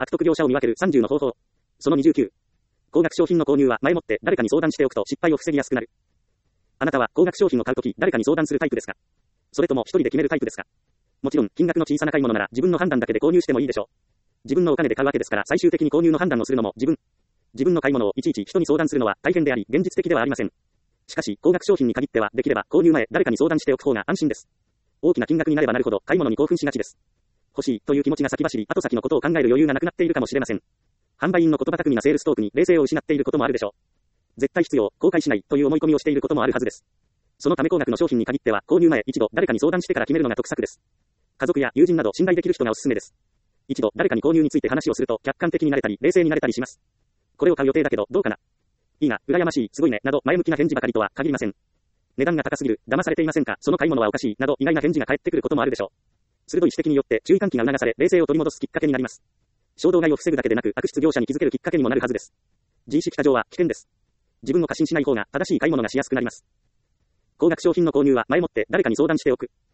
悪徳業者を見分ける30の方法。その29。高額商品の購入は前もって誰かに相談しておくと失敗を防ぎやすくなる。あなたは高額商品を買うとき誰かに相談するタイプですか？それとも一人で決めるタイプですか？もちろん金額の小さな買い物なら自分の判断だけで購入してもいいでしょう。自分のお金で買うわけですから最終的に購入の判断をするのも自分の買い物をいちいち人に相談するのは大変であり現実的ではありません。しかし高額商品に限ってはできれば購入前誰かに相談しておく方が安心です。大きな金額になればなるほど買い物に興奮しがちです。欲しいという気持ちが先走り後先のことを考える余裕がなくなっているかもしれません。販売員の言葉巧みなセールストークに冷静を失っていることもあるでしょう。絶対必要、後悔しないという思い込みをしていることもあるはずです。そのため高額の商品に限っては購入前一度誰かに相談してから決めるのが得策です。家族や友人など信頼できる人がおすすめです。一度誰かに購入について話をすると客観的になれたり冷静になれたりします。これを買う予定だけどどうかな。いいな、羨ましい、すごいね、など前向きな返事ばかりとは限りません。値段が高すぎる、騙されていませんか、その買い物はおかしい、など意外な返事が返ってくることもあるでしょう。鋭い指摘によって注意喚起が促され冷静を取り戻すきっかけになります。衝動買いを防ぐだけでなく悪質業者に気づけるきっかけにもなるはずです。自意識過剰は危険です。自分を過信しない方が正しい買い物がしやすくなります。高額商品の購入は前もって誰かに相談しておく。